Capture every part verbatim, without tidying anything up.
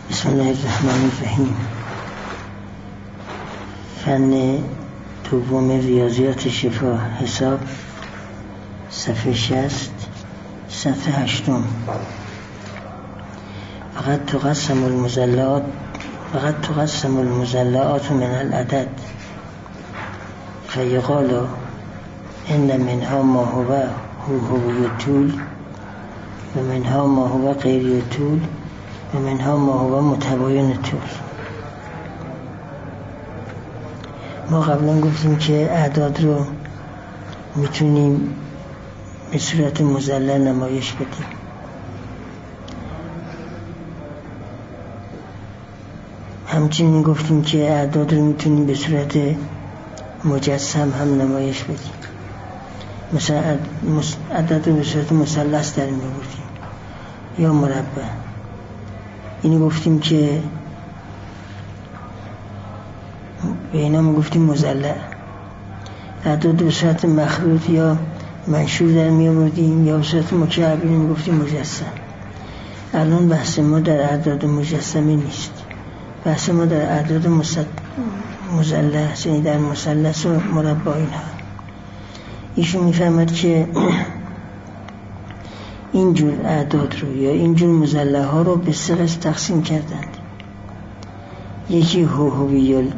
بسم الله الرحمن الرحیم. فن دوم ریاضیات شفا حساب صفحه شصت صفحه هشتم. فقط تقسم المضلعات فقط تقسم المضلعات من العدد فیقال ان منها ما هو هو هوی طول و منها ما هو غیر طول و منها ما هو متباین طول. ما قبلا گفتیم که اعداد رو میتونیم به صورت مضلع نمایش بدیم. همچنین گفتیم که اعداد رو میتونیم به صورت مجسم هم نمایش بدیم. مثلا عدد رو به صورت مثلث در می‌آوردیم یا مربع. اینو گفتیم که به اینا میگفتیم مضلع. اعداد به صورت مخروط یا منشور در می‌آوردیم یا به صورت مکعب میگفتیم مجسم. الان بحث ما در اعداد مجسمه نیست. بحث ما در اعداد مثلث، یعنی در مثلث و مربع اینها. ایشون میفهمد که اینجور اعداد رو یا اینجور مضلع ها رو به سه قسم تقسیم کردند. یکی هوهوی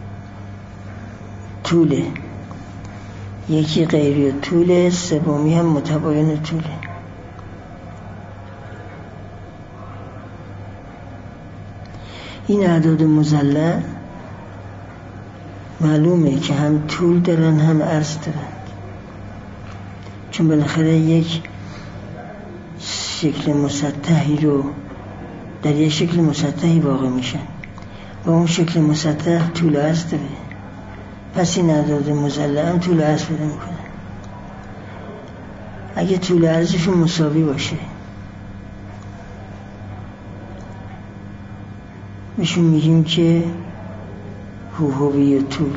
طوله، یکی غیر طوله، سومی هم متباین طوله. این اعداد مضلع معلومه که هم طول دارن هم عرض دارن، چون بالاخره یک شکل مسطحی رو در یک شکل مسطحی واقع میشن و اون شکل مسطح طول عرض داره. پس این اعداد مضلع هم طول عرض پیدا میکنه. اگه طول عرضشون مساوی باشه میشون میگیم که هوهوی طول.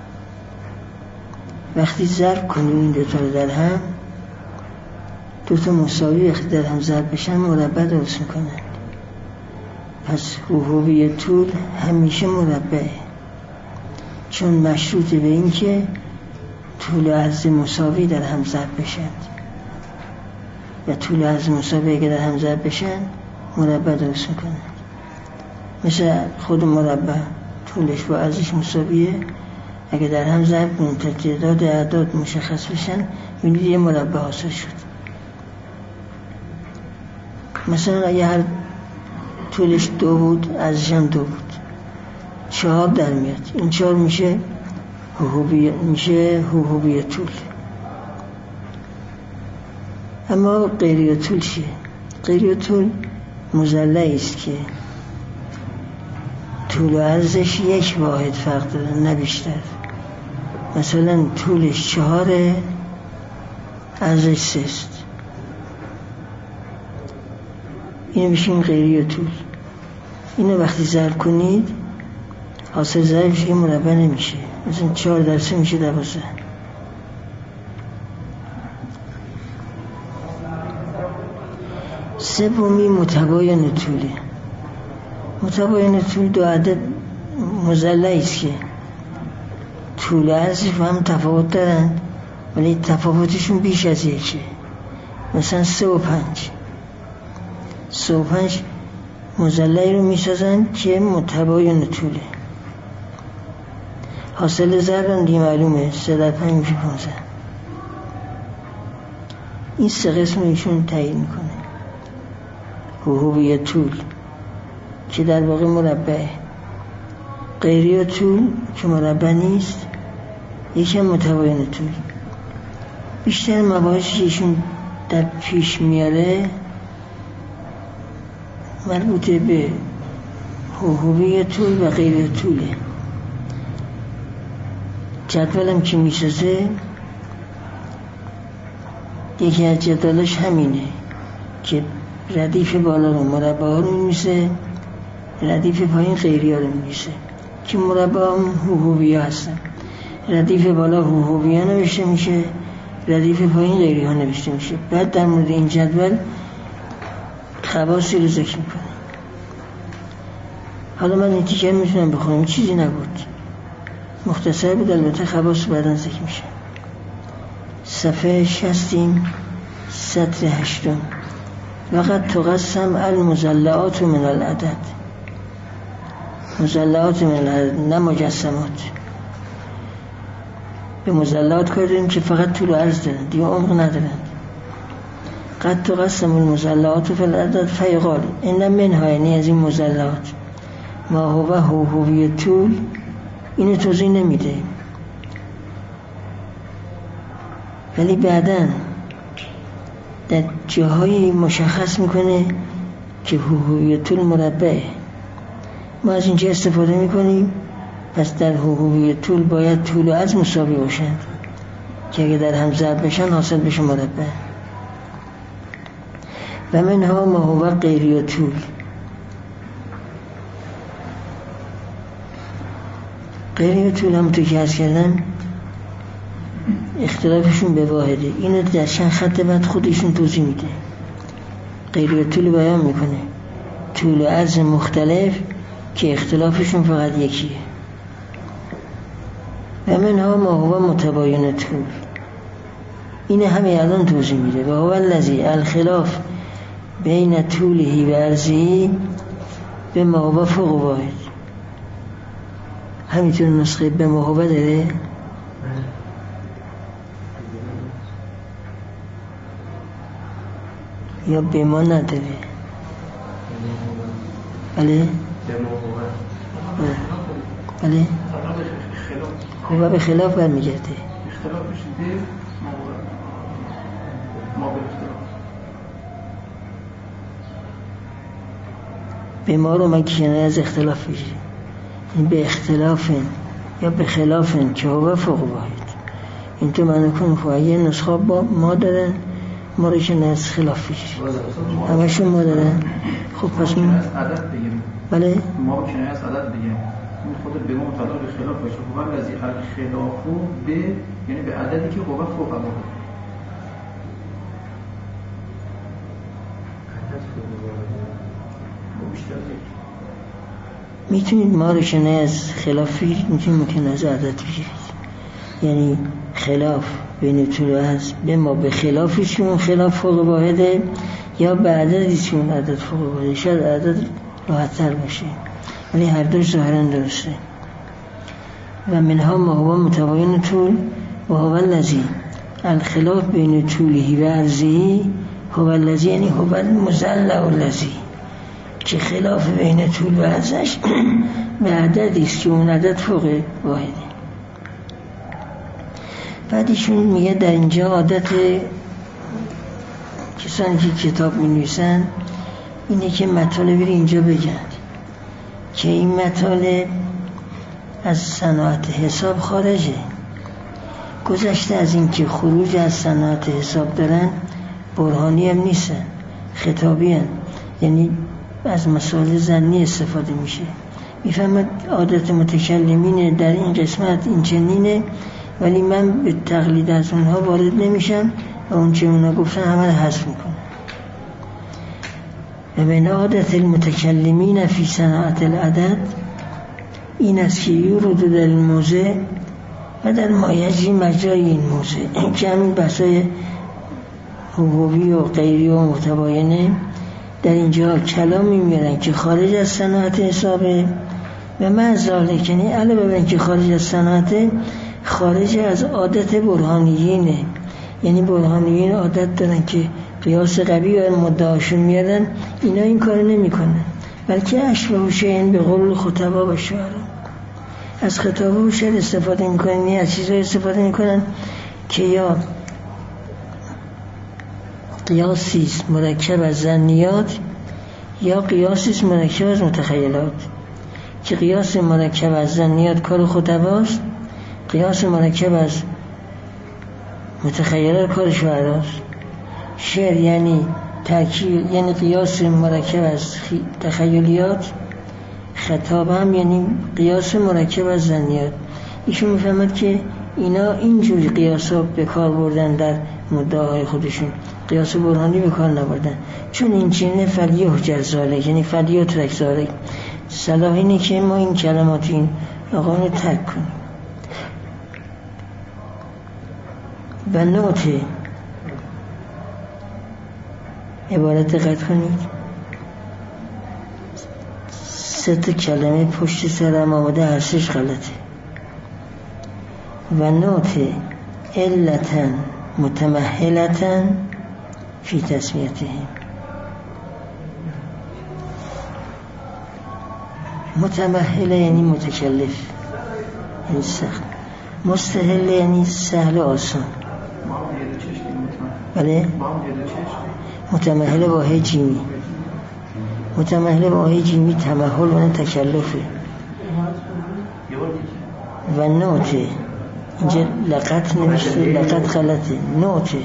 وقتی ضرب کنیم این دوتا رو در هم، دوتا مساوی وقتی در هم ضرب بشن مربع درست میکنن. پس هوهوی طول همیشه مربعه، چون مشروطه به این که طول عرض مساوی در هم ضرب بشن و طول عرض مساوی اگه در هم ضرب بشن مربع درست میکنن. مثل خود مربع طولش با عرضش مساویه، اگه در هم ضرب کنیم تا تعداد اعداد مشخص بشن می‌بینید یه مربع حاصل شد. مثلا اگه هر طولش دو بود عرضش هم دو بود، چهار در میاد. این چهار میشه هوهوی میشه هوهوی طول. اما غیر طول چیه؟ غیر طول مضلعی است که طول و عرضش یک واحد فرق داره نه بیشتر. مثلا طولش چهاره، عرضش سه است. اینو میشیم غیری طول. اینو وقتی ضرب کنید حاصل ضربش که مربع نمیشه. مثلا چهار در سه میشه دوازده. سومی متباین طوله. متباین طول دو عدد مضلعی است که طول عرضش هم تفاوت دارن ولی تفاوتشون بیش از یکه. مثلا سه و پنج سه و پنج مضلعی رو میسازن که متباین طوله. حاصل ضرب دیگه معلومه، سه در پنج میشه پانزده. این سه قسم ایشون تعیین میکنه. هوهوی طول که در واقع مربعه، غیری طول که مربع نیست، یکی هم متباین طول. بیشتر مباحثی ایشون در پیش میاره مربوطه به هوهوی طول و غیر طوله. جدولم که میسازه یکی از جدولش همینه که ردیف بالا رو مربع ها رو میمیسه، ردیف پایین غیری ها رو میمیسه که مربع هم هوهوی ها هستن. ردیف بالا هوهوی ها نوشته میشه، ردیف پایین غیری ها نوشته میشه. بعد در مورد این جدول خواصی رو ذکر میکنه. حالا من این تیکه میتونم بخونم، چیزی نبود، مختصر بود، البته خواص بعداً ذکر میشه. صفحه شصتیم، سطر هشتم. وقد تقسم المضلعات من العدد، مضلعات من العدد نه مجسمات. به مضلعات کردیم که فقط طول و عرض دارن، دیگه عمق ندارن. قد تقسم المضلعات فی العدد فیقال این منها، یعنی از این مضلعات ما هو حوحوی طول، اینو توضیح نمیده، ولی بعداً در جاهایی مشخص میکنه که حوحوی طول مربعه. ما از اینجا استفاده میکنیم، پس در حوحوی طول باید طول و عرض مساوی باشند که اگه در هم ضرب بشن حاصل بشه مربع. و منها ما هو غیری طول، غیری طول هم تو که عرض کردم اختلافشون به واحده. اینو در چند خط بعد خودشون توضیح میده. غیری طول بیان میکنه طول و عرض مختلف که اختلافشون فقط یکیه. و منها ما هو متباین طول، این همه الان توضیح میده. و هو الذی الخلاف بین طوله و عرضه به ما هو فوق واحد. همینطور نسخه به ما هو داره، یا به ما نداره؟ بله بله هو به خلاف برمیگرده. به ما رو من کنه از اختلاف بگیریم، این به اختلاف یا به خلاف که هو فوق واحد. این تو منو کن خواهی یه نسخه با ما دارن، ما رو کنه از خلاف بگیریم، همشون ما دارن. خب پس من عدد بگیریم، بله ما کنه از عدد بگیریم، این خود به ما مطابق به خلاف باشه. هو الذی الخلافو به، یعنی به عددی که هو فوق واحد. میتونید ما رو کنه از خلاف بگیرید، میتونید ممکن از عدد بگیرید، یعنی خلاف بین طول و عرض به ما به خلافشون خلاف فوق واحده، یا به عددیشون عدد فوق واحده. شاید عدد راحت تر باشه، ولی هر دوش ظاهرا درسته. و منها ما هو متباین طول و هو الذی الخلاف بین طوله و عرضه هو الذی، یعنی هو المضلع الذی که خلاف بین طول و عرضش به عددی است که اون عدد فوق واحده. بعدشون میگه در اینجا عادت کسانی که کتاب می نویسن اینه که مطالب رو اینجا بگن که این مطالب از صنعت حساب خارجه. گذشته از این که خروج از صنعت حساب دارن، برهانی هم نیستن، خطابی هم، یعنی از مسائل ظنی استفاده میشه. میفهمد عادت متکلمین در این قسمت این چنینه، ولی من به تقلید از اونها وارد نمیشم و اون چه اونها گفتن همه حذف میکنم. و من عادت المتکلمین فی صناعت العدد این است که یورد در الموضع و در مایجی مجرای این موضع که همین بحثای حقوقی و غیری و متباینه در اینجا کلامی میارن که خارج از صناعت حسابه. و من ذالک، یعنی علاوه بر اینکه خارج از صناعت، خارج از عادت برهانیینه. یعنی برهانیین عادت دارن که قیاس قوی و مدعاشون میادن، اینا این کار نمی کنن، بلکه اشبه شیئن به قول خطبا و شعرا، از خطابه و شعر استفاده میکنن، یعنی از چیزهای استفاده میکنن که یا قیاسیست مرکب از ظنیات یا قیاسیست مرکب از متخیلات. که قیاس مرکب از ظنیات کار خطباست، قیاس مرکب از متخیلات کار شعراست. شعر یعنی ترکیب، یعنی قیاس مرکب از تخیلیات. خطاب هم یعنی قیاس مرکب از ظنیات. ایشون میفهمد که اینا اینجوری قیاسا به کار بردن در مدعاهای خودشون، قیاس برهانی به کار نبردن، چون این چینه فلیه جزاله، یعنی فلیه ترک زاره صلاح اینه که ما این کلمات این آقا رو ترک کنیم. و نوت عبارت دقت کنید، سه تا کلمه پشت سرم آمده، هر سه‌اش غلطه. و نوت علتن متمهلتن فی تسمیتهم. متمهله یعنی متکلف، یعنی سخت. مستهل یعنی سهل و آسان. بله؟ متمهله با هی جیمی، متمهله با هی جیمی تمهل و تکلفه. و نوته اینجا لقط نوشته، لقط غلطه، نوته.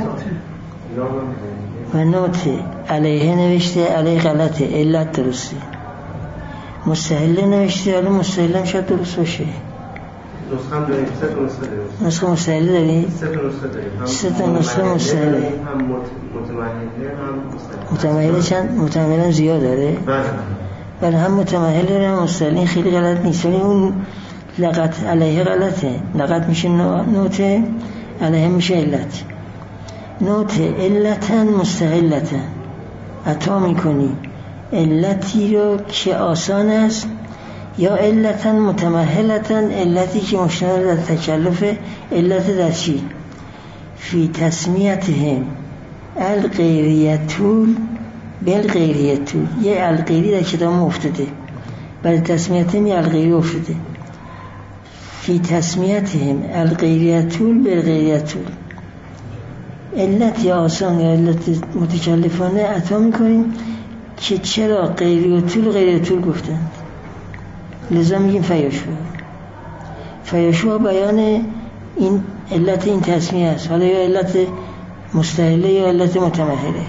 و نوته علیه نوشته، علیه غلطه، علت درسته. مستهله نوشته، حالا مستهله هم شاید درست باشه. نسخه هم داریم، سه تا نسخه داریم. نسخه مستهله داریم؟ سه تا نسخه داریم. سه تا نسخه مستهله. هم متمهله هم مستهله. متمهله چند؟ متمهله زیاد داره؟ بله. بله هم متمهله هم مستهله. این خیلی غلط نیست، ولی اون لقط علیه غلطه. لقط میشه نوته، علیه میشه علت. نوته علتن مستهلتن، عطا میکنی علتی رو که آسان است، یا علتن متمهلتن، علتی که مشتمل در تکلف. علت در چی؟ فی تسمیتهم الغیریتول بالغیریتول. یه الغیری در کتاب افتاده، برای تسمیتهم یه الغیری افتاده. فی تسمیتهم الغیریتول بالغیریتول، علت یا آسان یا علت متکلفانه عطا میکنیم که چرا غیریتول غیریتول گفتند. لذا میگیم فیاشوا. فیاشوا بیان این علت این تسمیه است، حالا یا علت مستهله یا علت متمهله.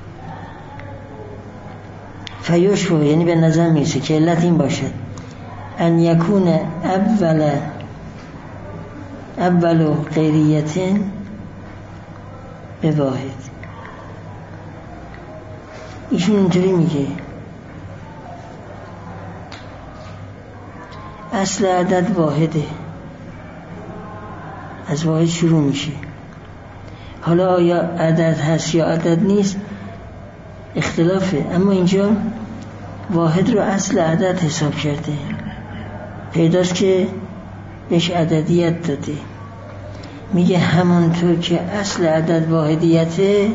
فیاشوا یعنی به نظر میرسه که علت این باشد ان یکون اول اول غیریتن به واحد. ایشون اینطوری میگه اصل عدد واحده، از واحد شروع میشه. حالا آیا عدد هست یا عدد نیست اختلافه، اما اینجا واحد رو اصل عدد حساب کرده، پیداست که بهش عددیت داده. میگه همونطور که اصل عدد واحدیته،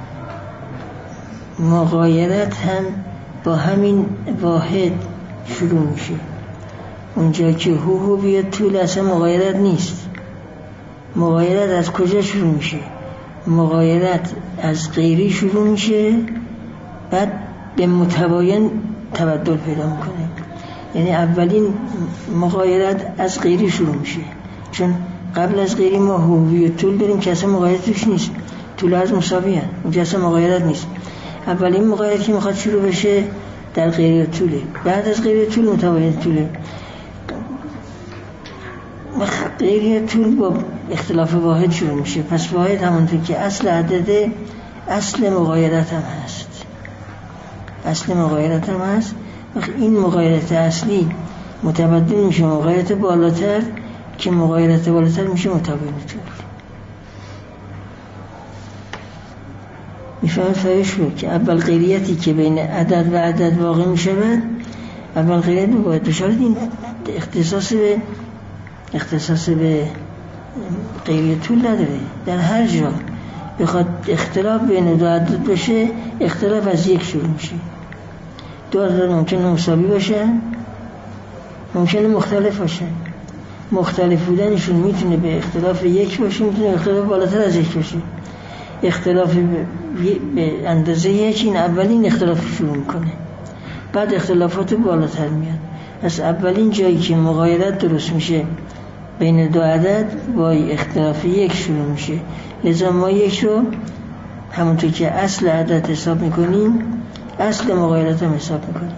مغایرت هم با همین واحد شروع میشه. اونجا که هو هو بیاد طول اصلا مغایرت نیست. مغایرت از کجا شروع میشه؟ مغایرت از غیری شروع میشه، بعد به متباین تبدل پیدا میکنه. یعنی اولین مغایرت از غیری شروع میشه، چون قبل از غیری ما هوی و طول داریم که اصلا مغایرت توش نیست. طول از مساوی هست، اونجا اصلا مغایرت نیست. اولین مغایرت که میخواد شروع بشه در غیری و طوله، بعد از غیری و طول متباین طوله. غیری طول با اختلاف واحد شروع میشه. پس واحد همونطور که اصل عدده، اصل مغایرت هم هست. اصل مغایرت هم هست. این مغایرت اصلی متبدل میشه مغایرت بالاتر، که مغایرت بالاتر میشه متباین طول. میفهمید فرقش رو که اول غیریتی که بین عدد و عدد واقع میشود، اول غیریت باید بشارت. این اختصاص به اختصاص به غیری طول نداره. در هر جا بخواد اختلاف بین دو عدد بشه، اختلاف از یک شروع میشه. دو عدد ممکنه مساوی باشه، ممکنه مختلف باشه. مختلف بودنشون میتونه به اختلاف یک باشه، میتونه اختلاف بالاتر از یک باشه. اختلاف به اندازه یک، این اولین اختلاف شروع میکنه، بعد اختلافات بالاتر میاد. از اولین جایی که مغایرت درست میشه بین دو عدد، با اختلاف یک شروع میشه. لذا ما یک رو همونطور که اصل عدد حساب میکنیم، اصل مغایرت هم حساب میکنیم.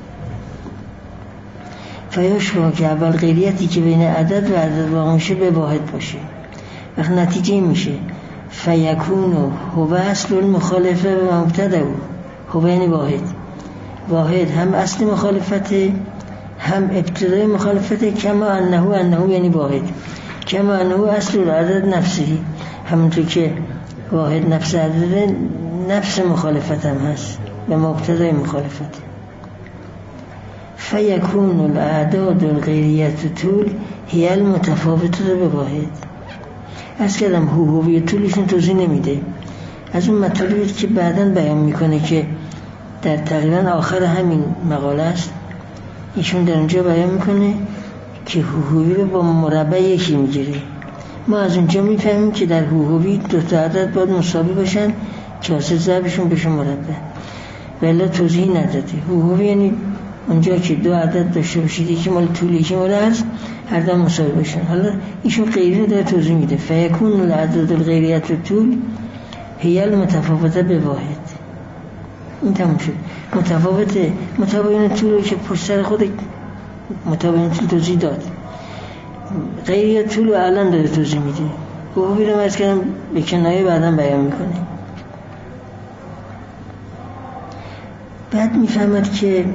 فیاشوا که اول غیریتی که بین عدد و عدد واقع میشه به واحد باشه. وقت نتیجه میشه فیکون هو اصل المخالفه و مبتدأ. هو یعنی واحد، واحد هم اصل مخالفته هم ابتدای مخالفته. کما انه انه یعنی واحد، کما انه اصل العدد نفسی، همونطور که واحد نفس عدد نفس مخالفت هم هست و مبتدای مخالفت. فیکون الاعداد الغیریت طول هی المتفاوته به واحد. از کردم هوهوی طولشون توضیح نمیده، از اون مطالبی که بعداً بیان میکنه که در تقریبا آخر همین مقاله است، ایشون در اونجا بیان میکنه که هوهوی رو با مربع یکی میگیره. ما از اونجا میفهمیم که در هوهوی دو تا عدد باید مساوی باشن که حاصل ضربشون بشه مربع، ولی توضیح نداده. هوهوی یعنی اونجا که دو عدد داشته باشید، یکی مال طول یکی مال عرض، هر دو مساوی باشن. حالا ایشون غیری رو داره توضیح میده. فیکون الاعداد الغیریت طول هی المتفاوته به واحد. این تموم شد. متفاوته متباین طول رو که پشت سر خود متباین طول توضیح داد، غیریت طول رو الان داره توضیح میده. هوهوی رو از کردم به کنایه بعداً بیان میکنه. بعد میفهمد که یک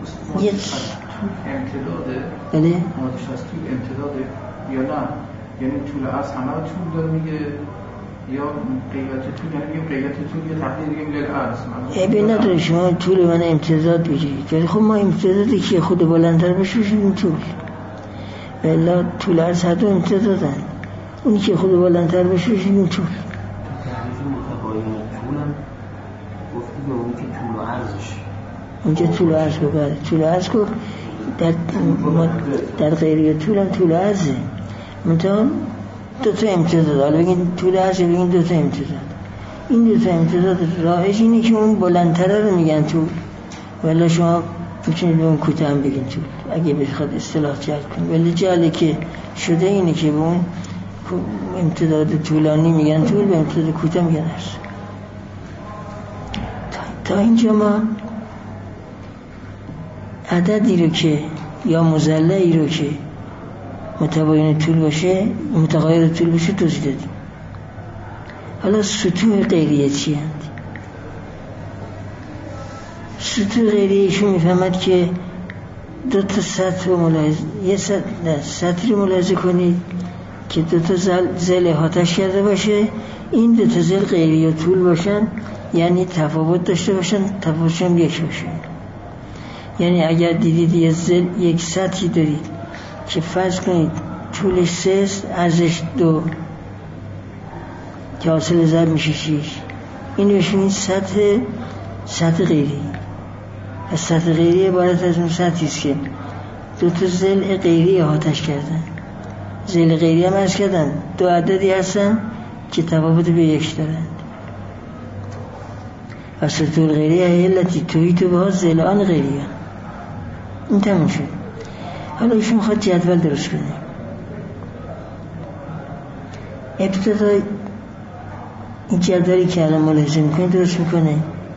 امتداده. بله مادش از طول امتداده یا نه؟ یعنی طول عرض همه رو طول داره میگه یا غیرت طول؟ یعنی میگه غیرت طول یه تحلیل دیگه میگه عرض. عیبی نداره شما طول من امتداد بگیرید، ولی خب ما امتدادی که خود بلندتر بشه این طول، بلا طول عرض هر دو امتدادن، اونی که خود بلندتر بشه این طول. به اونی که طول و عرضش اونجا طول و عرض ببره، طول و عرض که در, در غیری طول هم طول و عرضه، منطقه دو تا امتداد. حالا بگین طول و عرض، بگین دو تا امتداد. این دو تا امتداد راهش اینه که اون بلندتره رو میگن طول، ولی شما میتونید به اون کوتاه هم بگین طول اگه بخواد اصطلاح جلب کنید، ولی جاله که شده اینه که به اون امتداد طولانی میگن طول، به امتداد کوتاه میگن عرض. تا اینجا ما عددی رو که یا مضلعی رو که متباین طول باشه متغایر طول باشه توضیح دادیم. حالا سطوح غیریه چی هست؟ سطوح غیریه ایشون میفهمد که دو تا سطح رو ملاحظه یه سطح نه سطحی رو ملاحظه کنید که دو تا زل, زل احاطش کرده باشه، این دو تا زل غیریه طول باشن، یعنی تفاوت داشته باشن، تفاوتشون یک باشه. یعنی اگر دیدید یه زل یک سطحی دارید که فرض کنید طولش سه عرضش دو که حاصل ضرب میشه شیش، این بشونید سطح سطح غیری. از سطح غیری عبارت از اون سطحی است که دو تا زل غیری احاطش کردن. زل غیری هم عرض کردن دو عددی هستن که تفاوت به یک دارن. و سطح غیری علتی توی تو باز زلان غیری هم. این تموم شد. حالا ایشون میخواد جدول درست کنه. ابتدا این جدولی که الان ملاحظه میکنه درست میکنه.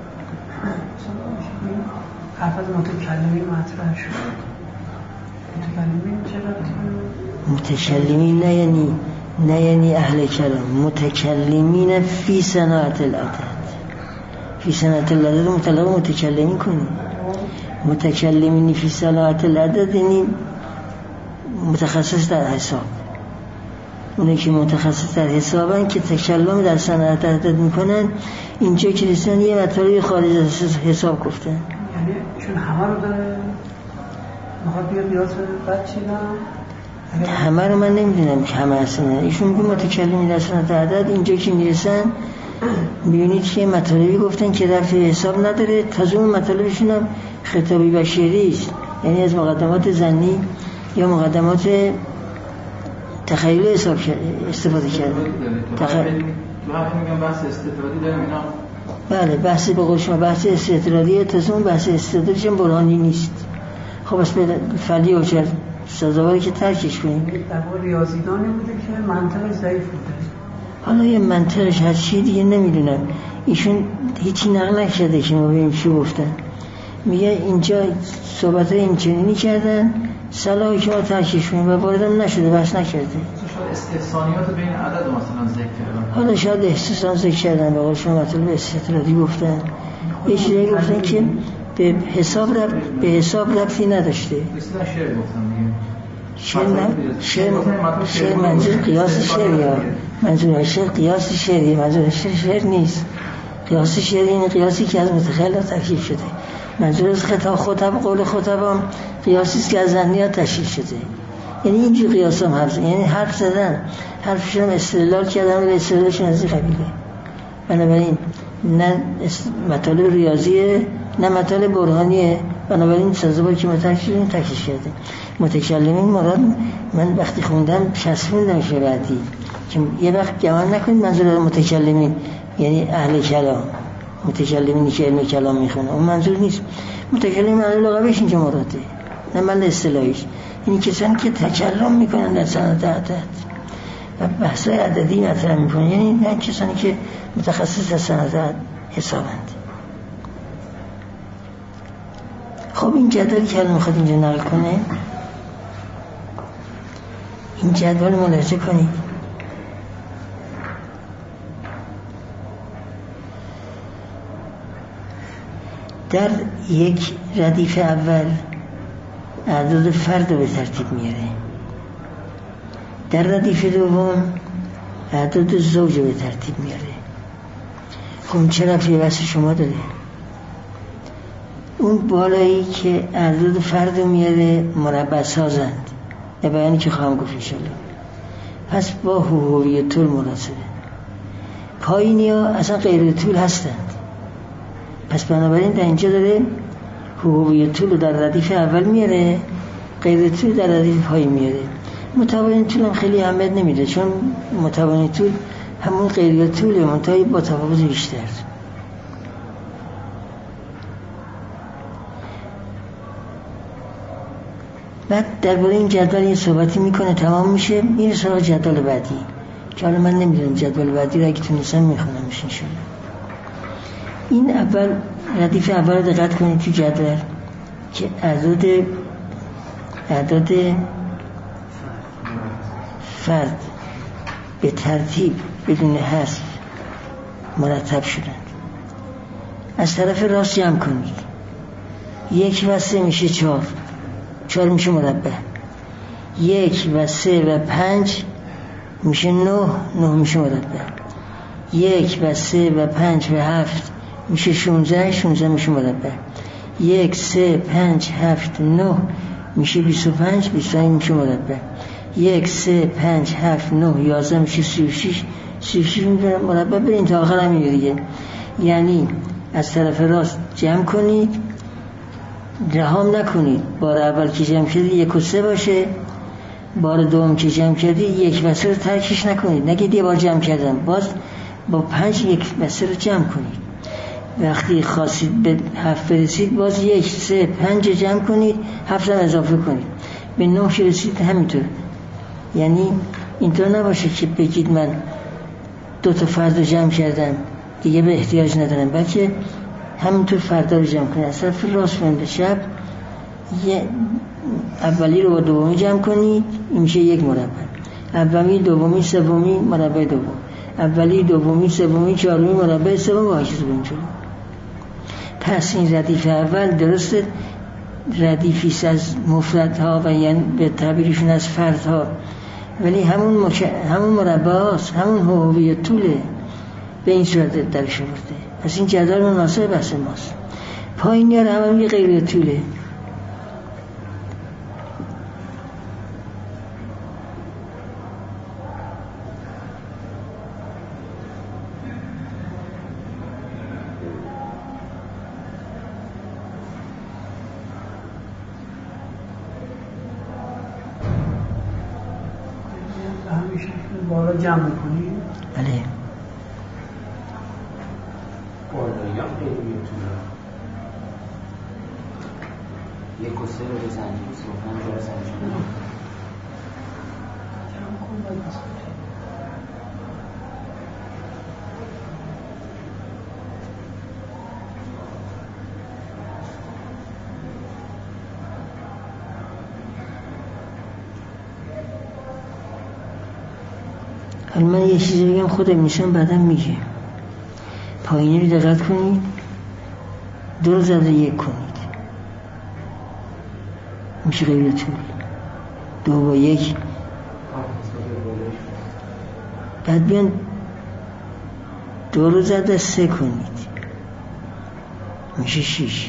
حرف از متکلمی مطرح شد. متکلمی چرا؟ متکلمین نه یعنی نه یعنی اهل کلام، متکلمین فی صناعت العدد. فی صناعت العدد مطلق متکلمین کنیم. متکلمین فی صناعت العدد یعنی متخصص در حساب. اونایی که متخصص در حسابن که تکلم در صنعت عدد میکنن، اینجا که رسیدن یه مطالبی خارج از حساب گفتن. یعنی چون همه رو داره میخواد بیاد بیاد بعد چی نه؟ همه رو من نمیدونم که همه اصلا ایشون میگه متکلمی در صنعت عدد. اینجا که میرسن میبینید که مطالبی گفتن که در حساب نداره. تازه اون مطالبشون هم خطابی بشری است، یعنی از مقدمات ظنی یا مقدمات تخیل حساب استفاده کرده. تخیل وقتی میگم بحث استدلالی داریم اینا. بله بحث به قول شما بحث استدلالیه، تازه اون بحث استدلالش هم برهانی نیست. خب بس به فعلی حجت سزاواری که ترکش کنیم. در واقع ریاضیدانی بوده که منطقش ضعیف بوده. حالا یه منطقش هر چی دیگه نمیدونم، ایشون هیچی نقل نکرده که ما ببینیم چی گفتن. میگه اینجا صحبت های این چنینی کردن، صلاحی که ما ترکش کنیم و واردم نشده، بحث نکرده. شاید استحسانیات بین عدد مثلا ذکر کردن. حالا شاید استحسان ذکر کردن، به قول شما مطلب استطرادی گفتن. یه چیزی گفتن که به حساب رب... به حساب ربطی نداشته. اصلا شعر گفتم دیگه. شعر من شعر شعر منظور قیاس شعر یا منظور شعر قیاس شعری، منظور شعر شعر نیست. قیاس شعری این قیاسی که از متخیلات ترکیب شده. منظور از خطاب خطاب قول خطابم قیاسی است که از ذهنیات تشکیل شده. یعنی اینجور قیاس هم حرف یعنی حرف زدن، حرفشون استدلال کردن و استدلالشون از این قبیله. بنابراین نه مطالب ریاضیه نه مطالب برهانیه، بنابراین سازوار که متکلمین تکیش کرده. متکلمین مراد من وقتی خوندم چسبوندم شه بعدی که یه وقت گمان نکنید منظور متکلمین یعنی اهل کلام، متکلمینی که علم کلام میخونه اون منظور نیست. متکلم معنی لغویش اینجا مراده، نه من اصطلاحیش. این کسانی که تکلم میکنن در صنعت عدد و بحث‌های عددی مطرح میکنن، یعنی نه کسانی که متخصص در صنعت حسابند. خب این جدولی که الان میخواد اینجا نقل کنه، این جدول ملاحظه کنید. در یک ردیف اول اعداد فرد رو به ترتیب میاره، در ردیف دوم اعداد زوج رو به ترتیب میاره. خب چرا توی بحث شما داره؟ اون بالایی که اعداد فرد رو میاره مربع سازند، به بیانی که خواهم گفت انشالله. پس با هویت طول مناسبه. پایینی ها اصلا غیر طول هستند، پس بنابراین در اینجا داره هویت طول رو در ردیف اول میاره، غیر طول در ردیف پایین میاره. متوازی طول هم خیلی اهمیت نمیده، چون متوازی طول همون غیر طوله منتهی با تفاوت بیشتر. بعد درباره این جدول یه صحبتی میکنه، تمام میشه، میره سراغ جدول بعدی که حالا من نمیدونم جدول بعدی رو اگه تونستم میخونمش انشالله. این اول ردیف اول رو دقت کنید تو جدول که اعداد اعداد فرد به ترتیب بدون حذف مرتب شدند. از طرف راست جمع کنید، یک و سه میشه چهار، چهار میشه مربع. یک و سه و پنج میشه نه، نه میشه مربع. یک و سه و پنج و هفت میشه شونزده، شونزده میشه مربع. یک سه پنج هفت نه میشه بیست و پنج، بیست و پنج میشه مربع. یک سه پنج هفت نه یازده میشه سی و شش، سی و شش میشه مربع. برین تا آخر همین دیگه. یعنی از طرف راست جمع کنید، رهام نکنید. بار اول که جمع کردی یک و سه باشه، بار دوم که جمع کردی یک و سه رو ترکش نکنید، نگید یه بار جمع کردم، باز با پنج یک و سه رو جمع کنید. وقتی خواستید به هفت برسید باز یک سه پنج جمع کنید، هفت هم اضافه کنید، به نه که رسید همینطور. یعنی اینطور نباشه که بگید من دو تا فرد رو جمع کردم دیگه به احتیاج ندارم، بلکه همینطور فردا رو جمع کنید. از طرف راست به چپ اولی رو با دومی جمع کنید، این میشه یک مربع. اولی دومی سومی مربع دوم، اولی دومی سومی چهارمی مربع سوم و هاچیز بینجور. پس این ردیف اول درسته ردیفیست از مفردها و یعنی به تعبیرشون از فردها، ولی همون مش... همون مربع هاست، همون هویت طوله به این صورت درش آورده. پس این جدول مناسب بحث ماست. پایین یار همون یه غیر طوله. بالا جمع میکنی؟ بله. بالایی هم خیلی میتونه یک و سه رو بزنیم، سه و پنج رو بزنیم. جمع کن باید بسید. حالا من یه چیزی بگم خودم میشم بعدم میگه. پایینی رو دقت کنید، دو رو زده یک کنید میشه غیر طول. دو با یک بعد بیان دو رو زده سه کنید میشه شیش.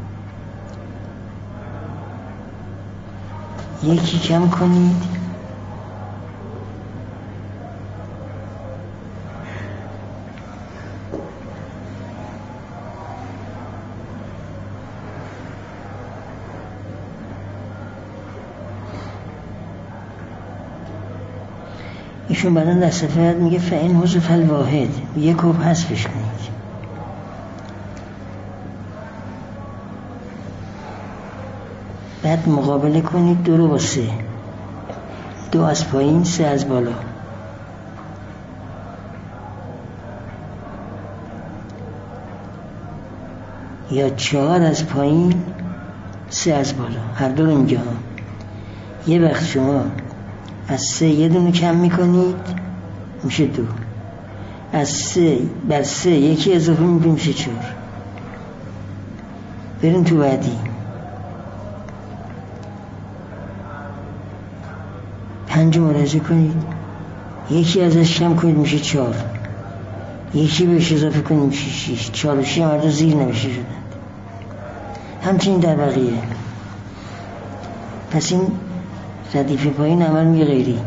یکی کم کنید ایشون بعدا در صفحه میگه فإن حذف الواحد یک رو حذفش کنید. بعد مقابله کنید دو رو با سه، دو از پایین سه از بالا. یا چهار از پایین سه از بالا، هر دو رو اینجا. یه وقت شما از سه یه دونه کم میکنید میشه دو، از سه بر سه یکی اضافه میکنید میشه چهار. بریم تو بعدی. پنج مراجعه کنید، یکی ازش کم کنید میشه چهار، یکی بهش اضافه کنید میشه شیش. چهار و شیش هم هر دو زیر نوشته شدند. همچنین در بقیه. پس این ردیف پایین عمل میگه غیری.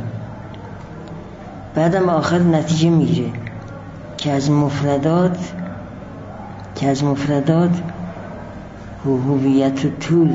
بعدم آخر نتیجه میگیره که از مفردات که از مفردات هویت و طول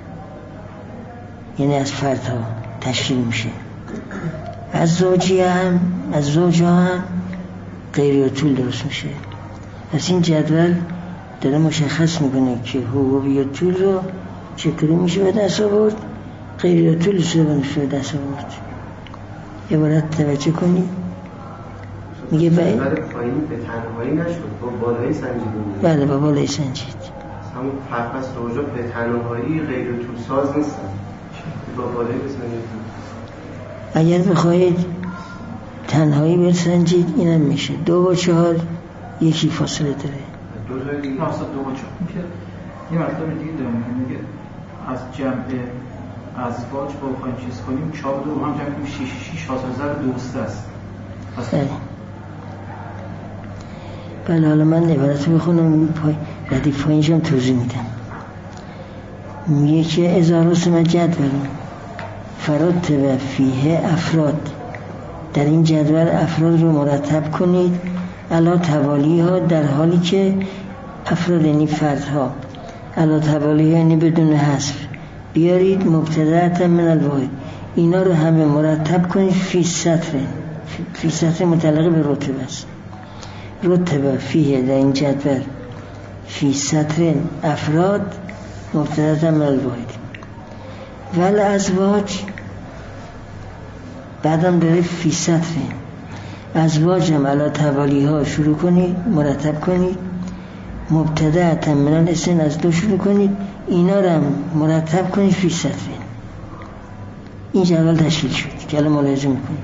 یعنی از فردها تشکیل میشه. از زوجی هم از زوج هم غیری و طول درست میشه. پس این جدول داره مشخص میکنه که هویت و طول رو چطوری میشه به دست آورد، غیری و طول رو میشه به دست آورد. عبارت توجه کنید. میگه برای پایین به تنهایی نشد، با بالایی سنجیدون. بله با بالایی سنجید. همون فرق است روژا به تنهایی غیر طول ساز نیستن، با بالایی بسنجید. اگر بخواید تنهایی بسنجید اینم میشه دو با چهار یکی فاصله داره. دو تا دیگه اصلا دو با چهار میشه. یه مطلب دیگه داره میگه از جمع ازواج با بخوایم چیز کنیم چهار دو هم جمع کنیم شیش شیش حاصل زر دوسته است. بله بله حالا من عبارت رو بخونم پای ردیف پایینش هم توضیح میدم. میگه که اذا رسم جدول فراتب فیه افراد، در این جدول افراد رو مرتب کنید علا توالی ها، در حالی که افراد یعنی فردها علا توالی ها یعنی بدون حذف بیارید مبتدأت من الواحد، اینا رو همه مرتب کنید فی سطر. فی سطر متعلق به رتبه است. رتبه فیه در این جدول فی سطر افراد مبتدأت من الواحد. ول ازواج بعدم داره فی سطر ازواج هم علا توالی ها شروع کنید مرتب کنید مبتدأت من الاسم از دو شروع کنید اینا رو هم مرتب کنید فی سطر. این جدول تشکیل شد که الان ملاحظه میکنید.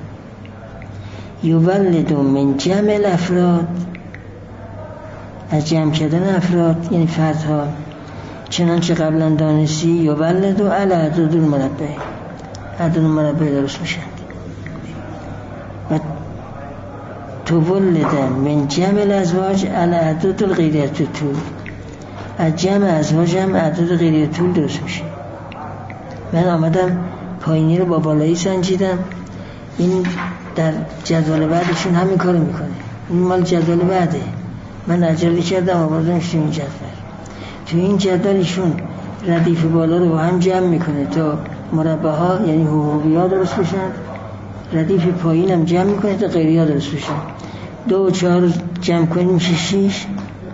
یولد من جمع الافراد، از جمع کردن افراد یعنی فردها، چنانچه قبلا دانستی یولد علی اعداد المربع، اعداد المربع درست میشن. و تولد من جمع الازواج علی اعداد الغیریت طول، از جمع ازواج هم اعداد غیریت طول درست میشه. من آمدم پایینی رو با بالایی سنجیدم. این در جدول بعدشون همین کارو میکنه. این مال جدول بعده. من عجله کردم آوردمش تو این جدول. تو این جدولشون ردیف بالا رو با هم جمع میکنه تا مربع ها یعنی حقوقی ها درست بشن، ردیف پایین هم جمع میکنه تا غیری ها درست بشن. دو و چهار رو جمع کنیم میشه شیش.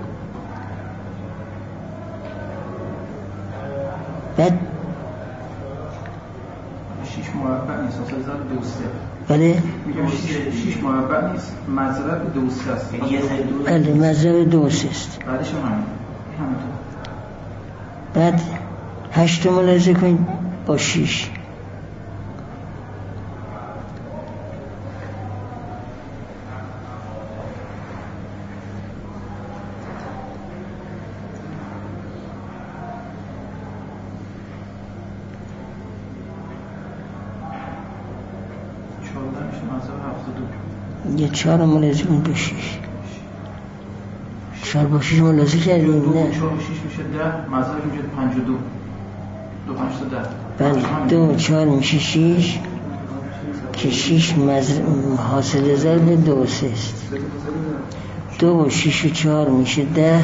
بعد شیش مربع نیست اصلا زد دوسته. بله میگم شیش مربع نیست مضرب دوسته است. بله مضرب دوسته است. بعدش هم همین همینطور. بعد هشت رو ملاحظه کنید با شیش. یه چهار ملازم دو شیش چهار با شیش ملازم کردیم نه؟ چهار با شیش میشه ده، مذهب میشه پنج و دو دو پنج تا ده بله دو چهار میشه شیش که شیش حاصل ضرب دو و سه است. دو و شیش و چهار میشه ده،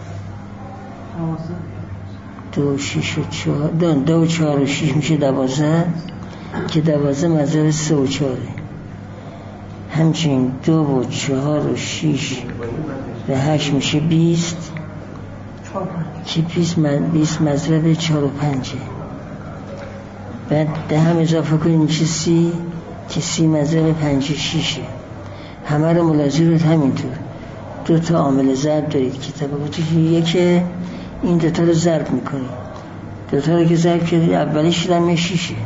دو و شیش و چهار دو, دو و چهار و شیش میشه دوازده که دوازده مضرب سه و چهاره. همچنین دو و چهار و شیش و هشت میشه بیست که بیست مضرب چهار و پنجه. بعد ده هم اضافه کنیم میشه سی که سی مضرب پنج و شیشه. همه رو ملاحظه رو همینطور دو تا عامل ضرب دارید که طبقاتش یکی این دوتا رو ضرب میکنید. دوتا رو که ضرب کردید اولیش رمه شیشه،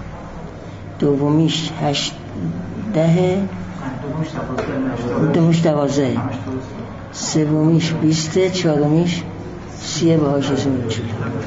دومیش هشت ده، دومیش دوازده، سومیش بیسته، چهارمیش سیه به هاش اسم میشه.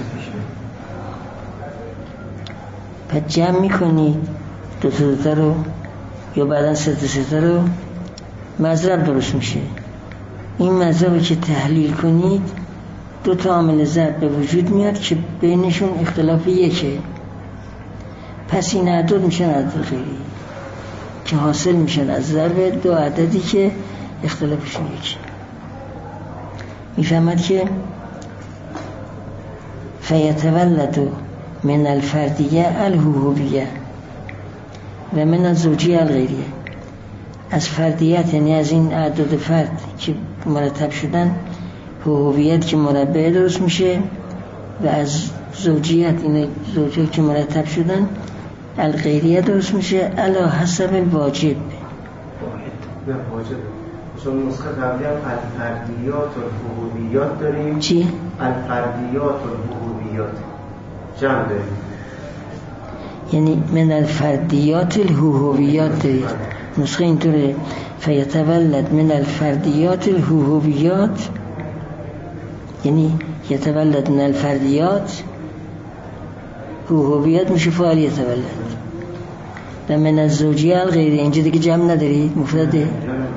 پس جمع میکنید دوتا دوتا رو یا بعدا سه تا سه تا رو مضرب درست میشه. این مضرب که تحلیل کنید دو تا عامل ضرب به وجود میاد که بینشون اختلاف یکه. پس این اعداد میشن اعداد غیری که حاصل میشن از ضرب دو عددی که اختلافشون یکه. میفهمد که فیتولد من الفردیه الهوهویه و من الزوجیه الغیریه. از فردیت یعنی از این اعداد فرد که مرتب شدن هویت که مربع درست میشه و از زوجیت این زوجیت که مرتب شدن الغیریه درست میشه علی حسب الواجب. نه واجب چون نسخه قبلی هم الفردیات الهویات داریم. چی؟ الفردیات الهویات جمع داریم، یعنی من الفردیات الهویات دارید. نسخه اینطوره فیتولد من الفردیات الهویات یعنی یتولد من الفردیات هویت میشه فعال یتولد و من الزوجیه الغیریه. اینجا دیگه جمع ندارید، مفرده.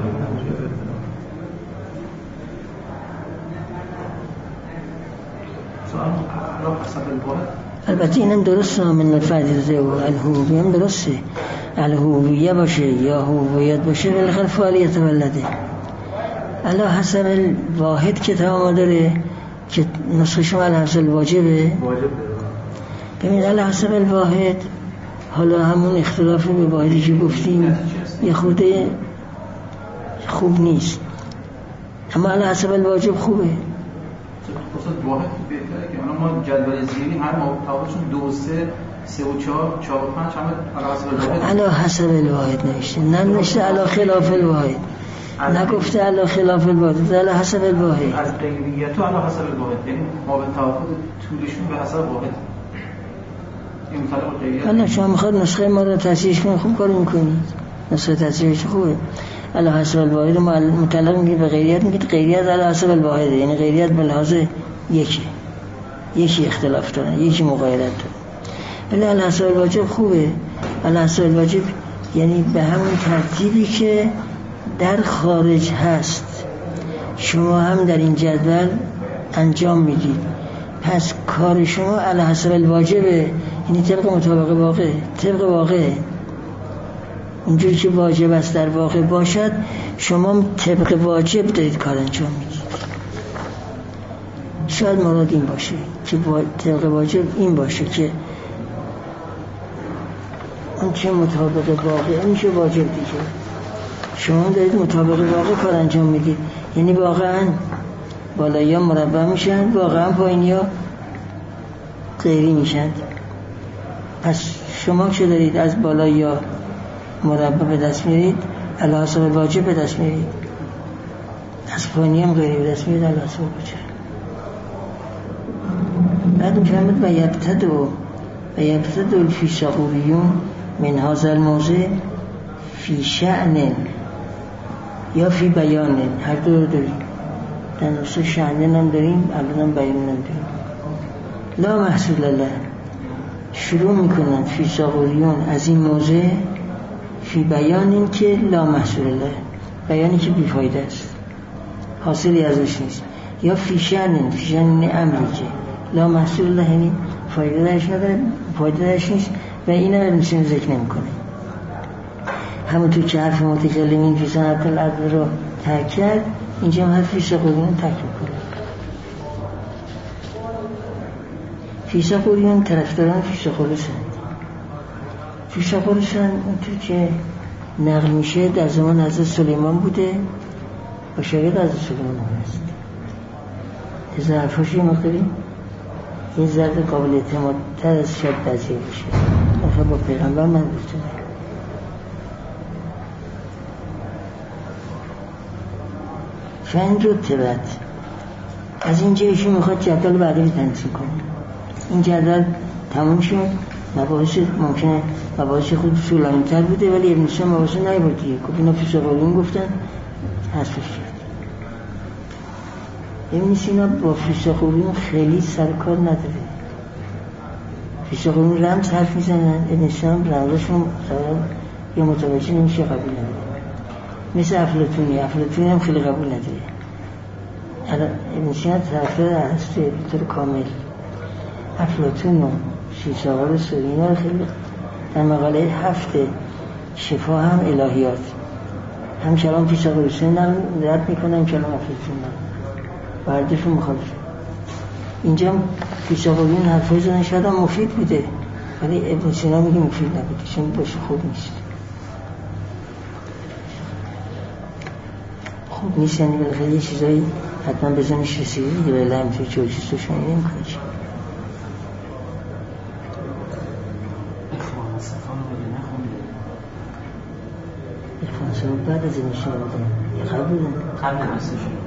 البته اینم درسته من الفردیات و الهویه هم درسته، الهویه باشه یا هویت باشه بالاخره فعال یتولده. علی حسب الواحد که تمام داره که نسخه شما علی حسب الواجبه. ببینید علی حسب الواحد حالا همون اختلاف به واحدی که گفتیم یه خورده خوب نیست، اما علی حسب الواجب خوبه. خصوص واحد بهتره که ما جدول زیری هر مطابقشون دو سه سه و چهار چهار و پنج همه علی حسب الواحد علی حسب الواحد نوشته، نه نوشته علی خلاف الواحد، نگفته علی خلاف الواحد، علی حسب الواحد. از غیریت و علی حسب الواحد یعنی ما به توافق طولشون به حسب واحد. این مطابق غیریت. حالا شما میخواد نسخه ما رو تصحیح کنید، خوب کار میکنید، نسخه تصحیحش خوبه. علی حسب الواحد مطلق میگه به غیریت، میگه غیریت علی حسب الواحد، یعنی غیریت به لحاظ یکی یکی اختلاف داره، یکی مغایرت داره. ولی علی حسب الواجب خوبه. علی حسب الواجب یعنی به همون ترتیبی که در خارج هست شما هم در این جدول انجام میدید، پس کار شما علی حسب الواجبه، یعنی طبق مطابق واقع، طبق واقع اونجوری که واجب است در واقع باشد شما طبق واجب دارید کار انجام میدید. شاید مراد این باشه که طبق واجب این باشه که اون چه مطابق واقع میشه واجب دیگه. شما دارید مطابق واقع کار انجام میدید، یعنی واقعا بالایی ها مربع میشن، واقعا پایینی ها غیری میشن. پس شما چه دارید از بالایی ها مربع به دست میرید علی حسب الواجب به دست میرید، از پایینی هم غیری به دست میرید علی حسب الواجب. بعد میفهمید و یبتدو و یبتدو الفیثاغوریون من هذا الموضع فی شأن یا فی بیان، هر دو رو داریم. در نسخه شأن هم داریم، الان هم بیان هم داریم. لا محصول الله شروع میکنن فیثاغوریون از این موضع فی بیان این که لا محصول الله، بیانی که بیفایده است، حاصلی ازش نیست. یا فی شأن، فی شأن امری که لا محصول الله، یعنی فایده درش نداره، فایده درش نیست و این رو نمیشه ذکر نمیکنه. همونطور که حرف متکلمین فی صنعت العدل رو ترک کرد، اینجا هم حرف فیسا قولیون ترک میکنه. فیسا قولیون طرفداران فیسا خلصن. فیسا خلصن اونطور که نقل میشه در زمان حضرت سلیمان بوده و شاید حضرت سلیمان هست. از حرفاش یه مقداری یه ذره قابل اعتماد تر از شاید بعضی باشه، آخه با پیغمبر من گفته فین رو تبت. از اینجا ایشون میخواد جدول بعدی رو تنظیم کنه. این جدول تموم شد، مباحث ممکنه مباحث خود طولانی تر بوده ولی ابن سینا مباحث نیبرد دیگه، که اینا فیسا قولیون گفتن حذفش کرد. ابن سینا با فیسا قولیون خیلی سرکار نداره. فیسا قولیون رمز حرف میزنن، ابن سینا رمزشون یا متوجه نمیشه، قبول نداره. مثل افلاطونی، افلاطونی هم خیلی قبول نداره. ابن سینا طرفدار هست به طور کامل. افلاطون و شیشاوار سورینا خیلی در مقاله هفت شفا هم الهیات هم کلام فیسا قولیون رد میکنن، کلام افلاطون و هر دوشون مخالفه. اینجا فیسا قولیون حرفای زدن شاید هم مفید بوده ولی ابن سینا میگه مفید نبوده چون باشه خوب نیست، خوب نیست. یعنی بالاخره یه چیزایی حتما بزنش رسیده دیگه، ولی همینطور چوچیز تو شما نمی کنه چی اخوان صفان رو بده نخونده. اخوان صفان بعد از این شما بودن یه قبل بودن قبل هسته شد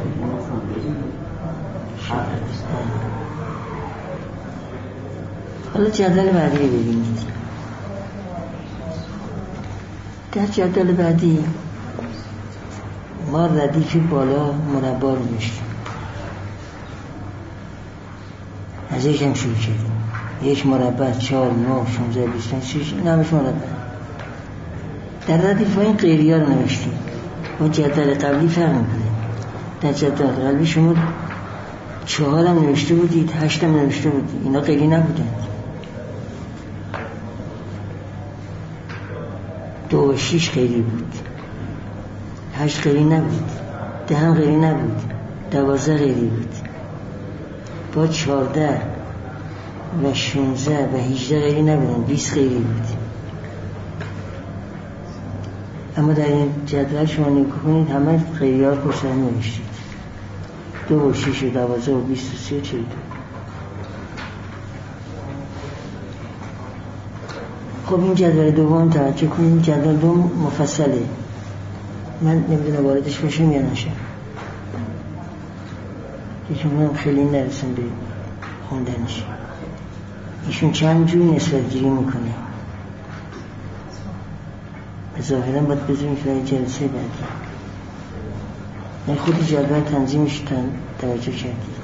حالا جدول بعدی رو ببینید. در جدول بعدی ما ردیف بالا مربع رو میشتیم، از یک هم شروع کردیم. یک مربع چهار نه شانزده بیست پنج سی این همش مربع. در ردیف ها این غیری ها رو نوشتیم. ما جدول قبلی فرق میکنه. در جدول قبلی شما چهار هم نوشته بودید، هشت هم نوشته بودید، اینا غیری نبودند. دو و شیش غیری بود، هشت غیری نبود، ده هم غیری نبود، دوازده غیری بود، با چارده و شونزده و هیجده غیری نبودن، بیست غیری بود. اما در این جدول شما نگاه کنید همه غیری ها پشت هم نوشتید، دو و شیش و دوازده و بیست و سی و چهل. خب این جدول دوم توجه کنید، جدول دوم مفصله، من نمیدونم واردش باشم یا نشم، یکم هم خیلی نرسم به خوندنش. ایشون چند جوری نسبت گیری میکنه، ظاهرا باید بذاریم که جلسه بعدی. من خود جدول تنظیمش توجه کردید.